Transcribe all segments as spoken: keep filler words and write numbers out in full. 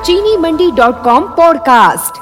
चीनी Mandi dot com podcast.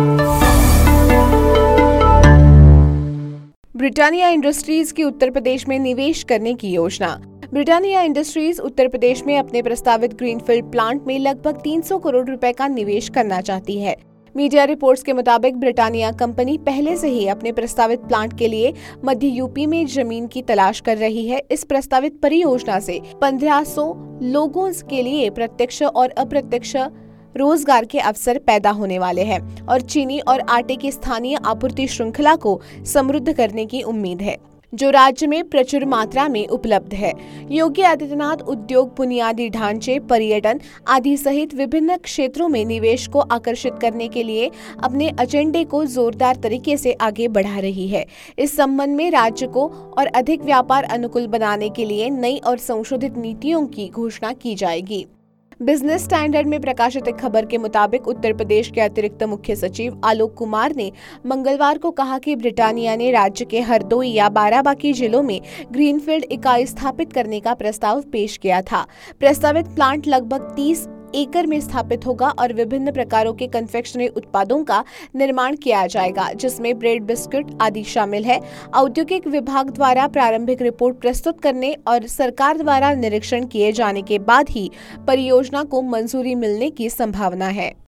Britannia industries की उत्तर प्रदेश में निवेश करने की योजना। ब्रिटानिया इंडस्ट्रीज उत्तर प्रदेश में अपने प्रस्तावित ग्रीनफील्ड प्लांट में लगभग तीन सौ करोड़ रुपए का निवेश करना चाहती है। मीडिया रिपोर्ट्स के मुताबिक ब्रिटानिया कंपनी पहले से ही अपने प्रस्तावित प्लांट के लिए मध्य यूपी में जमीन की तलाश कर रही है। इस प्रस्तावित परियोजना से पंद्रह सौ लोगों के लिए प्रत्यक्ष और अप्रत्यक्ष रोजगार के अवसर पैदा होने वाले हैं और चीनी और आटे की स्थानीय आपूर्ति श्रृंखला को समृद्ध करने की उम्मीद है, जो राज्य में प्रचुर मात्रा में उपलब्ध है। योगी आदित्यनाथ उद्योग, बुनियादी ढांचे, पर्यटन आदि सहित विभिन्न क्षेत्रों में निवेश को आकर्षित करने के लिए अपने एजेंडे को जोरदार तरीके से आगे बढ़ा रही है। इस संबंध में राज्य को और अधिक व्यापार अनुकूल बनाने के लिए नई और संशोधित नीतियों की घोषणा की जाएगी। बिजनेस स्टैंडर्ड में प्रकाशित एक खबर के मुताबिक उत्तर प्रदेश के अतिरिक्त मुख्य सचिव आलोक कुमार ने मंगलवार को कहा कि ब्रिटानिया ने राज्य के हरदोई या बाराबांकी जिलों में ग्रीनफील्ड इकाई स्थापित करने का प्रस्ताव पेश किया था। प्रस्तावित प्लांट लगभग तीस एकड़ में स्थापित होगा और विभिन्न प्रकारों के कन्फेक्शनरी उत्पादों का निर्माण किया जाएगा, जिसमें ब्रेड, बिस्कुट आदि शामिल है। औद्योगिक विभाग द्वारा प्रारंभिक रिपोर्ट प्रस्तुत करने और सरकार द्वारा निरीक्षण किए जाने के बाद ही परियोजना को मंजूरी मिलने की संभावना है।